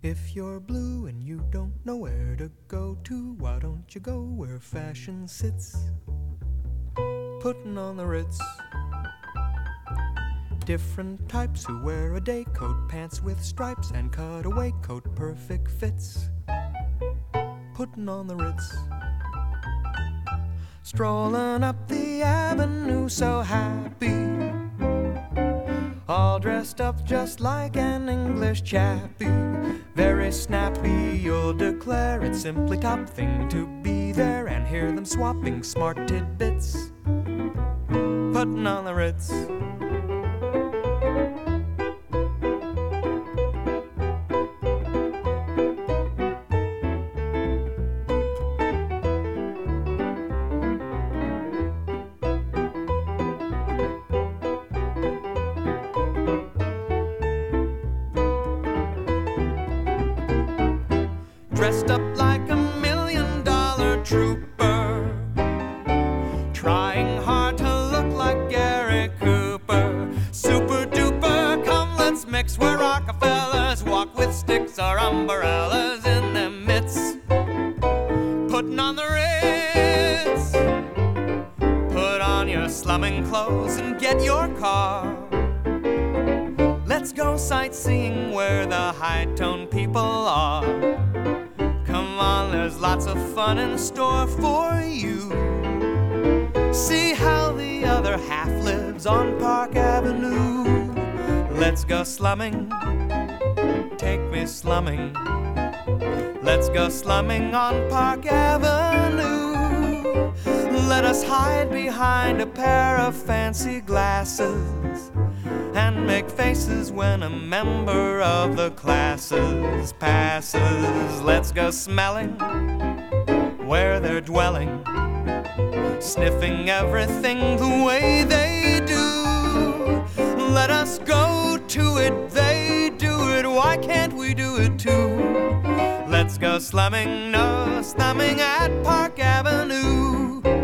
If you're blue and you don't know where to go to, why don't you go where fashion sits? Putting on the Ritz. Different types who wear a day coat, pants with stripes and cutaway coat, perfect fits. Putting on the Ritz. Strolling up the avenue so happy, all dressed up just like an English chappie. Very snappy, you'll declare it's simply top thing to be there and hear them swapping smart tidbits. Putting on the Ritz. Dressed up like a $1 million trooper, trying hard to look like Gary Cooper. Super duper, come let's mix where Rockefellers walk with sticks or umbrellas in their mitts. Putting on the Ritz. Put on your slumming clothes and get your car. Let's go sightseeing where the high-tone people are. Come on, there's lots of fun in store for you. See how the other half lives on Park Avenue. Let's go slumming, take me slumming. Let's go slumming on Park Avenue. Let us hide behind a pair of fancy glasses and make faces when a member of the classes passes. Let's go smelling where they're dwelling, sniffing everything the way they do. Let us go to it, they do it, why can't we do it too? Let's go slumming, no slumming at Park Avenue.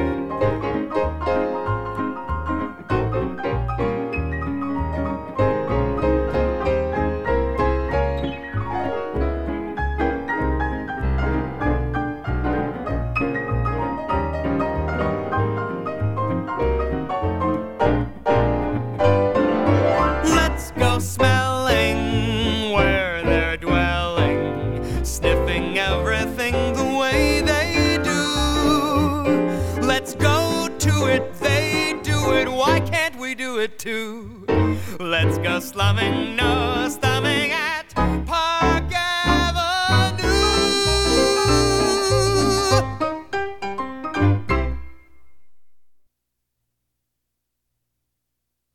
Smelling where they're dwelling, sniffing everything the way they do. Let's go to it, they do it, why can't we do it too? Let's go slumming, no